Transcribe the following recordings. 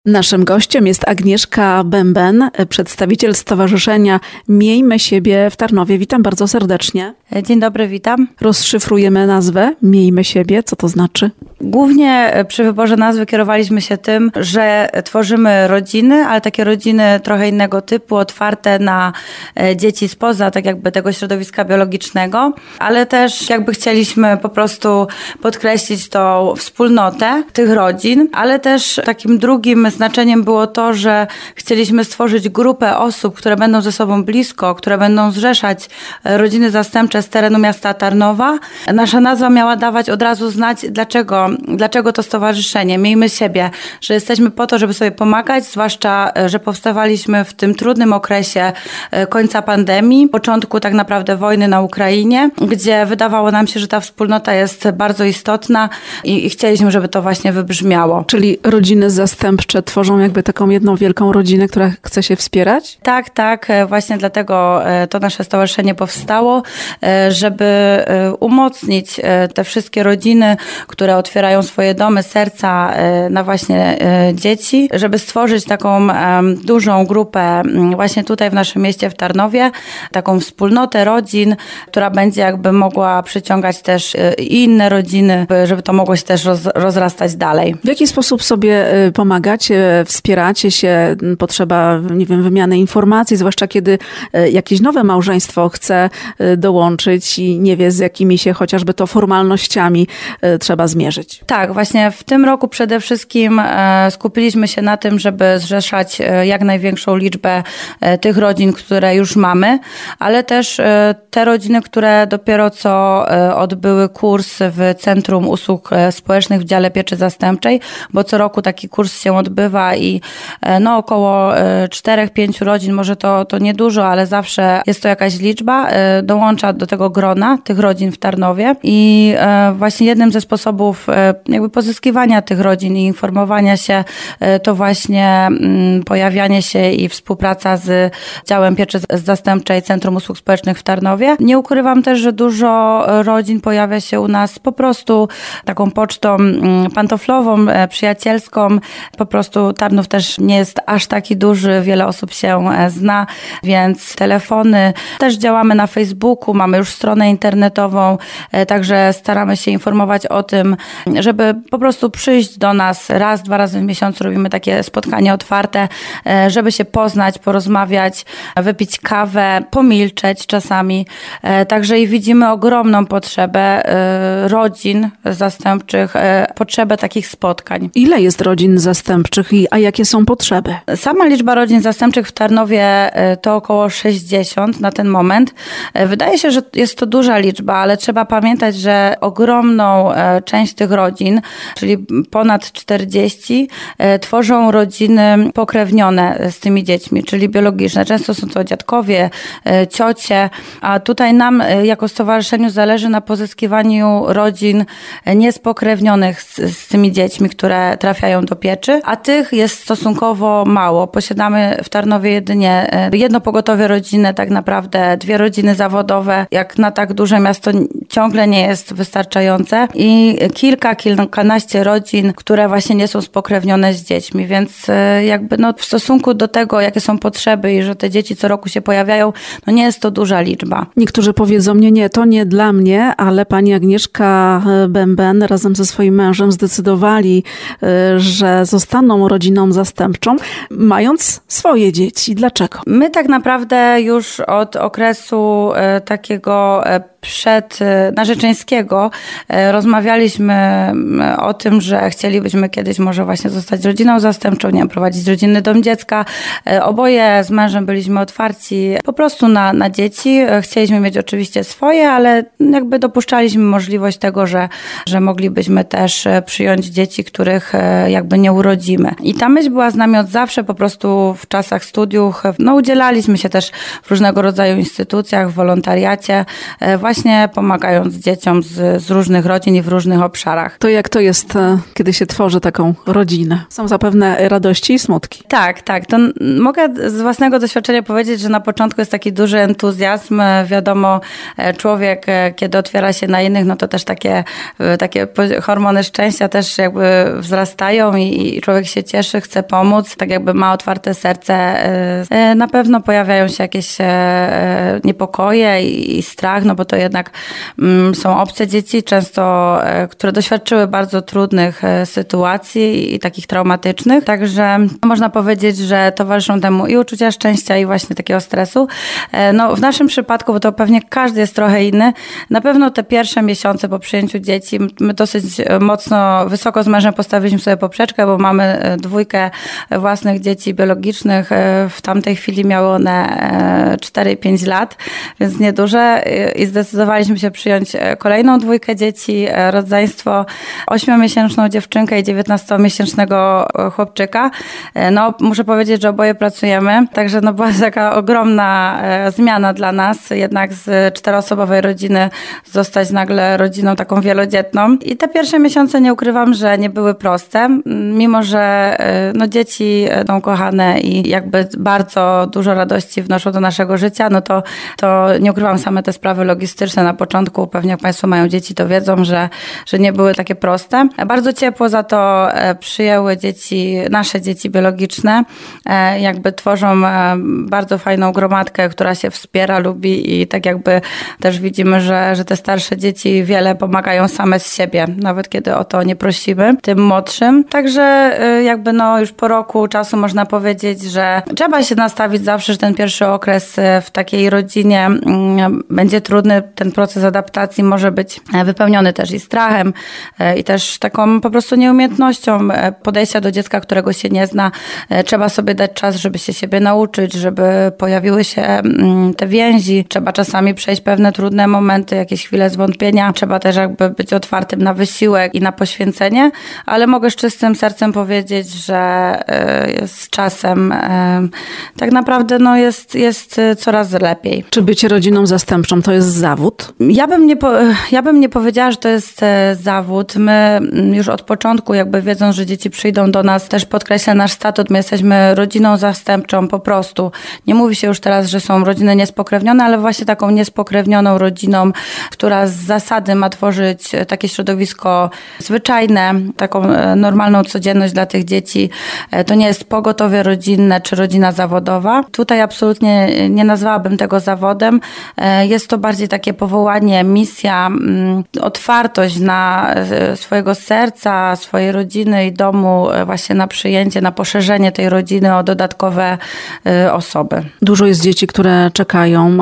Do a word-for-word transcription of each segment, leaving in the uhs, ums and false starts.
Naszym gościem jest Agnieszka Bęben, przedstawiciel Stowarzyszenia Miejmy Siebie w Tarnowie. Witam bardzo serdecznie. Dzień dobry, witam. Rozszyfrujemy nazwę Miejmy Siebie. Co to znaczy? Głównie przy wyborze nazwy kierowaliśmy się tym, że tworzymy rodziny, ale takie rodziny trochę innego typu, otwarte na dzieci spoza tak jakby tego środowiska biologicznego, ale też jakby chcieliśmy po prostu podkreślić tą wspólnotę tych rodzin, ale też takim drugim znaczeniem było to, że chcieliśmy stworzyć grupę osób, które będą ze sobą blisko, które będą zrzeszać rodziny zastępcze z terenu miasta Tarnowa. Nasza nazwa miała dawać od razu znać, dlaczego, dlaczego to stowarzyszenie. Miejmy siebie, że jesteśmy po to, żeby sobie pomagać, zwłaszcza, że powstawaliśmy w tym trudnym okresie końca pandemii, początku tak naprawdę wojny na Ukrainie, gdzie wydawało nam się, że ta wspólnota jest bardzo istotna i, i chcieliśmy, żeby to właśnie wybrzmiało. Czyli rodziny zastępcze tworzą jakby taką jedną wielką rodzinę, która chce się wspierać? Tak, tak. Właśnie dlatego to nasze stowarzyszenie powstało, żeby umocnić te wszystkie rodziny, które otwierają swoje domy, serca na właśnie dzieci, żeby stworzyć taką dużą grupę właśnie tutaj w naszym mieście w Tarnowie, taką wspólnotę rodzin, która będzie jakby mogła przyciągać też i inne rodziny, żeby to mogło się też roz, rozrastać dalej. W jaki sposób sobie pomagacie, wspieracie się? Potrzeba, nie wiem, wymiany informacji, zwłaszcza kiedy jakieś nowe małżeństwo chce dołączyć i nie wie, z jakimi się chociażby to formalnościami trzeba zmierzyć. Tak, właśnie w tym roku przede wszystkim skupiliśmy się na tym, żeby zrzeszać jak największą liczbę tych rodzin, które już mamy, ale też te rodziny, które dopiero co odbyły kurs w Centrum Usług Społecznych w dziale pieczy zastępczej, bo co roku taki kurs się odbywa i no około czterech, pięciu rodzin, może to, to niedużo, ale zawsze jest to jakaś liczba, dołącza do tego grona tych rodzin w Tarnowie i właśnie jednym ze sposobów jakby pozyskiwania tych rodzin i informowania się to właśnie pojawianie się i współpraca z działem pieczy zastępczej Centrum Usług Społecznych w Tarnowie. Nie ukrywam też, że dużo rodzin pojawia się u nas po prostu taką pocztą pantoflową, przyjacielską. Po prostu Tarnów też nie jest aż taki duży, wiele osób się zna, więc telefony. Też działamy na Facebooku, mamy już stronę internetową, także staramy się informować o tym, żeby po prostu przyjść do nas raz, dwa razy w miesiącu. Robimy takie spotkania otwarte, żeby się poznać, porozmawiać, wypić kawę, pomilczeć czasami. Także i widzimy ogromną potrzebę rodzin zastępczych, potrzebę takich spotkań. Ile jest rodzin zastępczych, i a jakie są potrzeby? Sama liczba rodzin zastępczych w Tarnowie to około sześćdziesiąt na ten moment. Wydaje się, że jest to duża liczba, ale trzeba pamiętać, że ogromną część tych rodzin, czyli ponad czterdzieści, tworzą rodziny pokrewnione z tymi dziećmi, czyli biologiczne. Często są to dziadkowie, ciocie, a tutaj nam jako stowarzyszeniu zależy na pozyskiwaniu rodzin niespokrewnionych z, z tymi dziećmi, które trafiają do pieczy, a tych jest stosunkowo mało. Posiadamy w Tarnowie jedynie jedno pogotowie rodzinne, tak naprawdę dwie rodziny zawodowe. Jak na tak duże miasto ciągle nie jest wystarczające i kilka, kilkanaście rodzin, które właśnie nie są spokrewnione z dziećmi, więc jakby no w stosunku do tego, jakie są potrzeby i że te dzieci co roku się pojawiają, no nie jest to duża liczba. Niektórzy powiedzą, nie, nie, to nie dla mnie, ale pani Agnieszka Bęben razem ze swoim mężem zdecydowali, że zostaną rodziną zastępczą, mając swoje dzieci. Dlaczego? My tak naprawdę już od okresu takiego przed narzeczeńskiego rozmawialiśmy o tym, że chcielibyśmy kiedyś może właśnie zostać rodziną zastępczą, nie wiem, prowadzić rodzinny dom dziecka. Oboje z mężem byliśmy otwarci po prostu na, na dzieci. Chcieliśmy mieć oczywiście swoje, ale jakby dopuszczaliśmy możliwość tego, że, że moglibyśmy też przyjąć dzieci, których jakby nie urodzimy. I ta myśl była z nami od zawsze, po prostu w czasach studiów. No udzielaliśmy się też w różnego rodzaju instytucjach, w wolontariacie, właśnie pomagając pomagając dzieciom z, z różnych rodzin i w różnych obszarach. To jak to jest, kiedy się tworzy taką rodzinę? Są zapewne radości i smutki. Tak, tak. To mogę z własnego doświadczenia powiedzieć, że na początku jest taki duży entuzjazm. Wiadomo, człowiek, kiedy otwiera się na innych, no to też takie, takie hormony szczęścia też jakby wzrastają i, i człowiek się cieszy, chce pomóc, tak jakby ma otwarte serce. Na pewno pojawiają się jakieś niepokoje i strach, no bo to jednak są obce dzieci, często, które doświadczyły bardzo trudnych sytuacji i takich traumatycznych. Także można powiedzieć, że towarzyszą temu i uczucia szczęścia, i właśnie takiego stresu. No, w naszym przypadku, bo to pewnie każdy jest trochę inny, na pewno te pierwsze miesiące po przyjęciu dzieci, my dosyć mocno, wysoko z mężem postawiliśmy sobie poprzeczkę, bo mamy dwójkę własnych dzieci biologicznych. W tamtej chwili miały one cztery i pięć lat, więc nieduże, i zdecydowaliśmy się przyjąć kolejną dwójkę dzieci, rodzeństwo, ośmiomiesięczną dziewczynkę i dziewiętnastomiesięcznego chłopczyka. No, muszę powiedzieć, że oboje pracujemy, także no, była taka ogromna zmiana dla nas, jednak z czteroosobowej rodziny zostać nagle rodziną taką wielodzietną. I te pierwsze miesiące, nie ukrywam, że nie były proste, mimo że no, dzieci są kochane i jakby bardzo dużo radości wnoszą do naszego życia, no to, to nie ukrywam, same te sprawy logistyczne na początku, pewnie jak Państwo mają dzieci, to wiedzą, że, że nie były takie proste. Bardzo ciepło za to przyjęły dzieci, nasze dzieci biologiczne, jakby tworzą bardzo fajną gromadkę, która się wspiera, lubi i tak jakby też widzimy, że, że te starsze dzieci wiele pomagają same z siebie, nawet kiedy o to nie prosimy, tym młodszym. Także jakby no już po roku czasu można powiedzieć, że trzeba się nastawić zawsze, że ten pierwszy okres w takiej rodzinie będzie trudny, ten proces adaptacji może być wypełniony też i strachem, i też taką po prostu nieumiejętnością podejścia do dziecka, którego się nie zna. Trzeba sobie dać czas, żeby się siebie nauczyć, żeby pojawiły się te więzi. Trzeba czasami przejść pewne trudne momenty, jakieś chwile zwątpienia. Trzeba też jakby być otwartym na wysiłek i na poświęcenie, ale mogę z czystym sercem powiedzieć, że z czasem tak naprawdę no jest, jest coraz lepiej. Czy bycie rodziną zastępczą to jest zawód? Ja bym nie, po, ja bym nie powiedziała, że to jest zawód. My już od początku, jakby wiedząc, że dzieci przyjdą do nas, też podkreśla nasz statut. My jesteśmy rodziną zastępczą po prostu. Nie mówi się już teraz, że są rodziny niespokrewnione, ale właśnie taką niespokrewnioną rodziną, która z zasady ma tworzyć takie środowisko zwyczajne, taką normalną codzienność dla tych dzieci. To nie jest pogotowie rodzinne czy rodzina zawodowa. Tutaj absolutnie nie nazwałabym tego zawodem. Jest to bardziej takie powołanie, misja, otwartość na swojego serca, swojej rodziny i domu, właśnie na przyjęcie, na poszerzenie tej rodziny o dodatkowe osoby. Dużo jest dzieci, które czekają,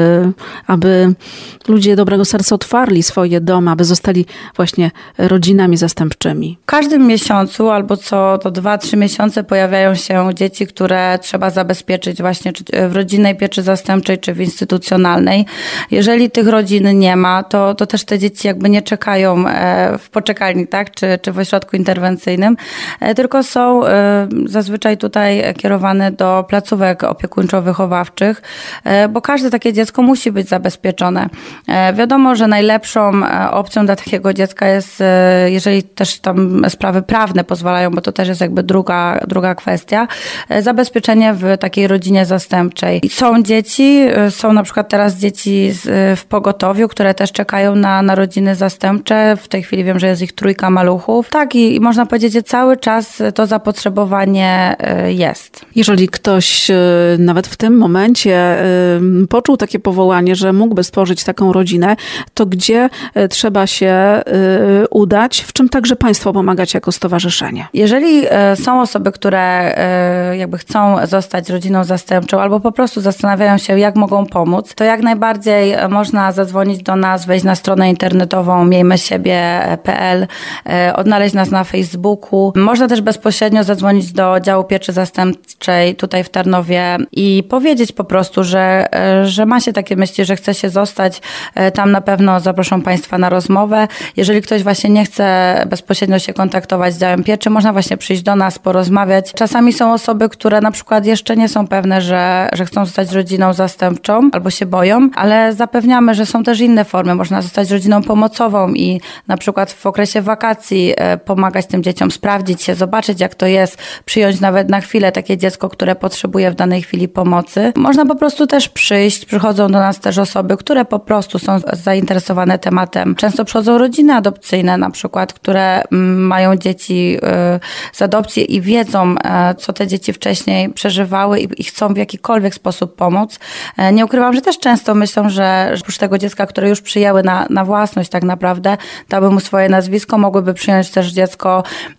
aby ludzie dobrego serca otwarli swoje domy, aby zostali właśnie rodzinami zastępczymi. W każdym miesiącu albo co to dwa, trzy miesiące pojawiają się dzieci, które trzeba zabezpieczyć właśnie w rodzinnej pieczy zastępczej czy w instytucjonalnej. Jeżeli tych rodzin nie ma, to, to też te dzieci jakby nie czekają w poczekalni, tak, czy, czy w ośrodku interwencyjnym, tylko są zazwyczaj tutaj kierowane do placówek opiekuńczo-wychowawczych, bo każde takie dziecko musi być zabezpieczone. Wiadomo, że najlepszą opcją dla takiego dziecka jest, jeżeli też tam sprawy prawne pozwalają, bo to też jest jakby druga, druga kwestia, zabezpieczenie w takiej rodzinie zastępczej. Są dzieci, są na przykład teraz dzieci w pogotowiu, które też czekają na, na rodziny zastępcze. W tej chwili wiem, że jest ich trójka maluchów. Tak, i, i można powiedzieć, że cały czas to zapotrzebowanie jest. Jeżeli ktoś nawet w tym momencie poczuł takie powołanie, że mógłby stworzyć taką rodzinę, to gdzie trzeba się udać, w czym także Państwo pomagacie jako stowarzyszenie? Jeżeli są osoby, które jakby chcą zostać rodziną zastępczą albo po prostu zastanawiają się, jak mogą pomóc, to jak najbardziej można zadzwonić do nas, wejść na stronę internetową miejmy siebie kropka p l, odnaleźć nas na Facebooku. Można też bezpośrednio zadzwonić do działu pieczy zastępczej zastępczej tutaj w Tarnowie i powiedzieć po prostu, że, że ma się takie myśli, że chce się zostać. Tam na pewno zaproszą Państwa na rozmowę. Jeżeli ktoś właśnie nie chce bezpośrednio się kontaktować z działem pieczy, można właśnie przyjść do nas, porozmawiać. Czasami są osoby, które na przykład jeszcze nie są pewne, że, że chcą zostać rodziną zastępczą albo się boją, ale zapewniamy, że są też inne formy. Można zostać rodziną pomocową i na przykład w okresie wakacji pomagać tym dzieciom, sprawdzić się, zobaczyć jak to jest, przyjąć nawet na chwilę takie dziecko, które potrzebuje w danej chwili pomocy. Można po prostu też przyjść. Przychodzą do nas też osoby, które po prostu są zainteresowane tematem. Często przychodzą rodziny adopcyjne na przykład, które mają dzieci z adopcji i wiedzą, co te dzieci wcześniej przeżywały i chcą w jakikolwiek sposób pomóc. Nie ukrywam, że też często myślą, że oprócz tego dziecka, które już przyjęły na, na własność tak naprawdę, dały mu swoje nazwisko, mogłyby przyjąć też dziecko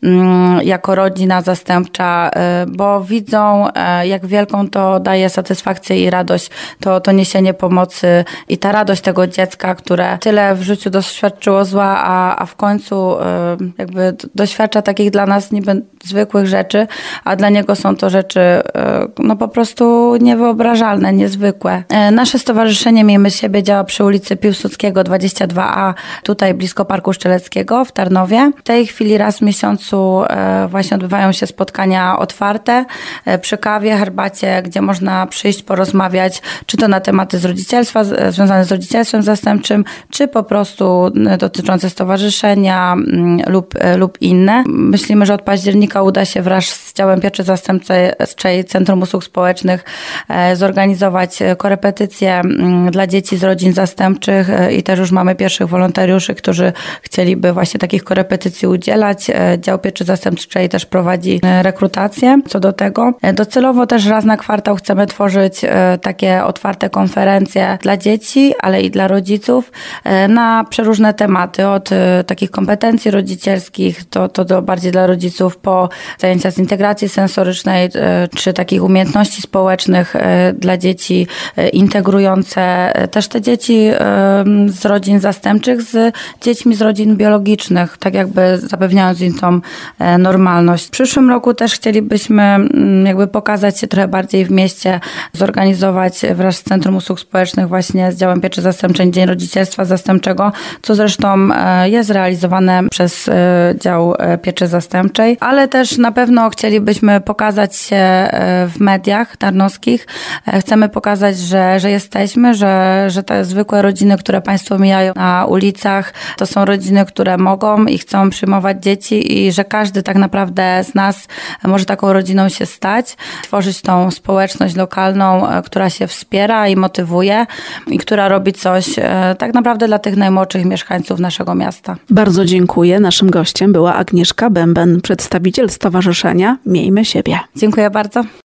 jako rodzina zastępcza, bo widzą, jak wielką to daje satysfakcję i radość, to, to niesienie pomocy i ta radość tego dziecka, które tyle w życiu doświadczyło zła, a, a w końcu jakby doświadcza takich dla nas niby zwykłych rzeczy, a dla niego są to rzeczy no po prostu niewyobrażalne, niezwykłe. Nasze stowarzyszenie Miejmy Siebie działa przy ulicy Piłsudskiego dwadzieścia dwa A, tutaj blisko Parku Szczeleckiego w Tarnowie. W tej chwili raz w miesiącu właśnie odbywają się spotkania otwarte przy kawie, herbacie, gdzie można przyjść, porozmawiać, czy to na tematy z rodzicielstwa, związane z rodzicielstwem zastępczym, czy po prostu dotyczące stowarzyszenia lub, lub inne. Myślimy, że od października uda się wraz z działem pieczy zastępczej Centrum Usług Społecznych zorganizować korepetycje dla dzieci z rodzin zastępczych i też już mamy pierwszych wolontariuszy, którzy chcieliby właśnie takich korepetycji udzielać. Dział pieczy zastępczej też prowadzi rekrutację co do tego. Docelowo też raz na kwartał chcemy tworzyć takie otwarte konferencje dla dzieci, ale i dla rodziców na przeróżne tematy, od takich kompetencji rodzicielskich, to, to do bardziej dla rodziców, po zajęcia z integracji sensorycznej, czy takich umiejętności społecznych dla dzieci, integrujące też te dzieci z rodzin zastępczych z dziećmi z rodzin biologicznych, tak jakby zapewniając im tą normalność. W przyszłym roku też chcielibyśmy jakby pokazać się trochę bardziej w mieście, zorganizować wraz z Centrum Usług Społecznych właśnie z działem pieczy zastępczej Dzień Rodzicielstwa Zastępczego, co zresztą jest realizowane przez dział pieczy zastępczej, ale też na pewno chcielibyśmy pokazać się w mediach tarnowskich. Chcemy pokazać, że, że jesteśmy, że, że te zwykłe rodziny, które Państwo mijają na ulicach, to są rodziny, które mogą i chcą przyjmować dzieci i że każdy tak naprawdę z nas może taką rodziną się stać, tworzyć tą społeczność lokalną, która się wspiera i motywuje i która robi coś tak naprawdę dla tych najmłodszych mieszkańców naszego miasta. Bardzo dziękuję. Naszym gościem była Agnieszka Bęben, przedstawiciel Stowarzyszenia Miejmy Siebie. Dziękuję bardzo.